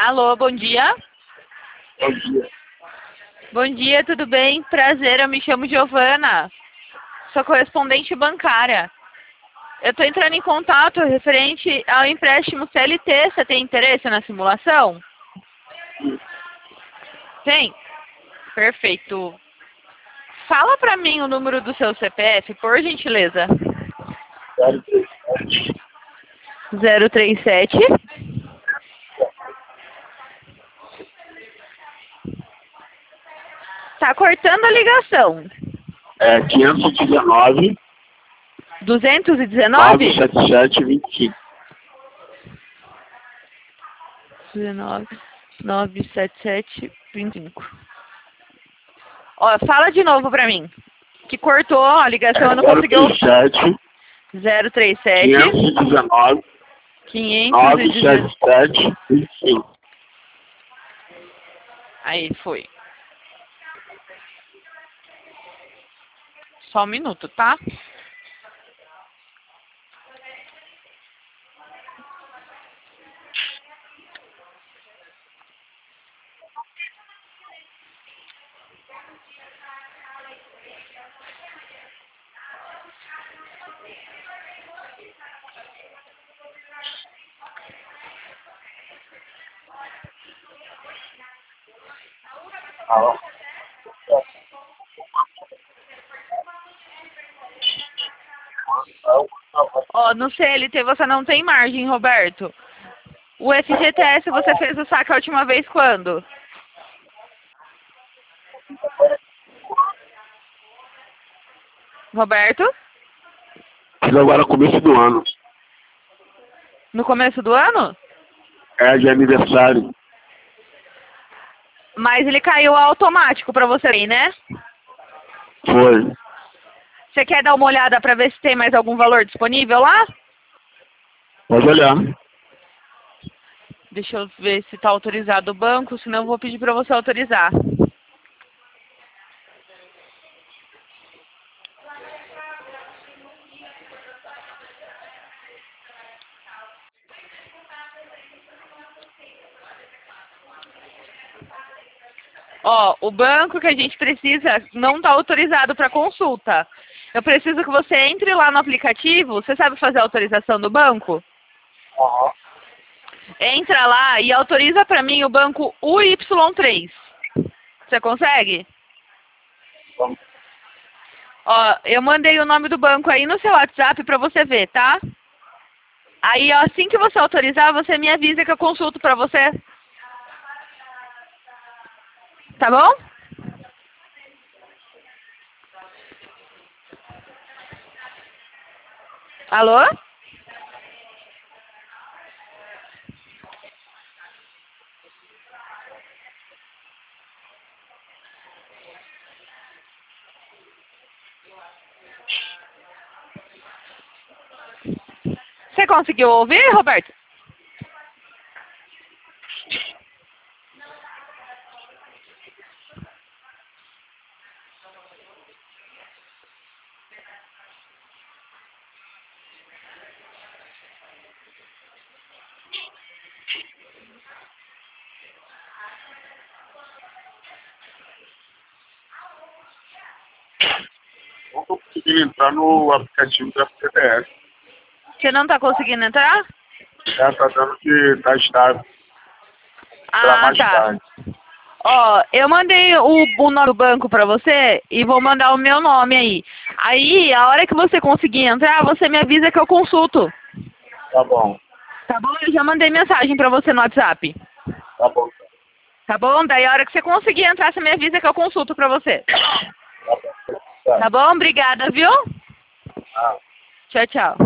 Alô, bom dia. Bom dia. Bom dia, tudo bem? Prazer, eu me chamo Giovana. Sou correspondente bancária. Eu estou entrando em contato referente ao empréstimo CLT. Você tem interesse na simulação? Tem? Perfeito. Fala para mim o número do seu CPF, por gentileza. 037. Tá cortando a ligação. 519 219? 977 25. 19 977 25. Ó, fala de novo pra mim. Que cortou a ligação, eu não consegui ouvir. 037 519 519. 977 25. Aí, foi. Só um minuto, tá? Ó, no CLT você não tem margem, Roberto. O FGTS você fez o saque a última vez quando? Roberto? Fiz agora começo do ano. No começo do ano? É de aniversário. Mas ele caiu automático pra você aí, né? Foi. Você quer dar uma olhada pra ver se tem mais algum valor disponível lá? Pode olhar. Deixa eu ver se tá autorizado o banco, senão eu vou pedir pra você autorizar. Ó, o banco que a gente precisa não tá autorizado para consulta. Eu preciso que você entre lá no aplicativo. Você sabe fazer a autorização do banco? Entra lá e autoriza para mim o banco UY3. Você consegue? Ó, eu mandei o nome do banco aí no seu WhatsApp para você ver, tá? Aí, assim que você autorizar, você me avisa que eu consulto para você. Tá bom? Alô? Você conseguiu ouvir, Roberto? Não estou conseguindo entrar no aplicativo da FTDS. Você não tá conseguindo entrar? Tá dando que tá estável. Pra Ah, mais tá. tarde. Ó, eu mandei o nome do banco pra você e vou mandar o meu nome aí. Aí, a hora que você conseguir entrar, você me avisa que eu consulto. Tá bom. Tá bom? Eu já mandei mensagem pra você no WhatsApp. Tá bom. Tá bom? Daí, a hora que você conseguir entrar, você me avisa que eu consulto pra você. Tá bom. Tá bom? Obrigada, viu? Ah. Tchau, tchau.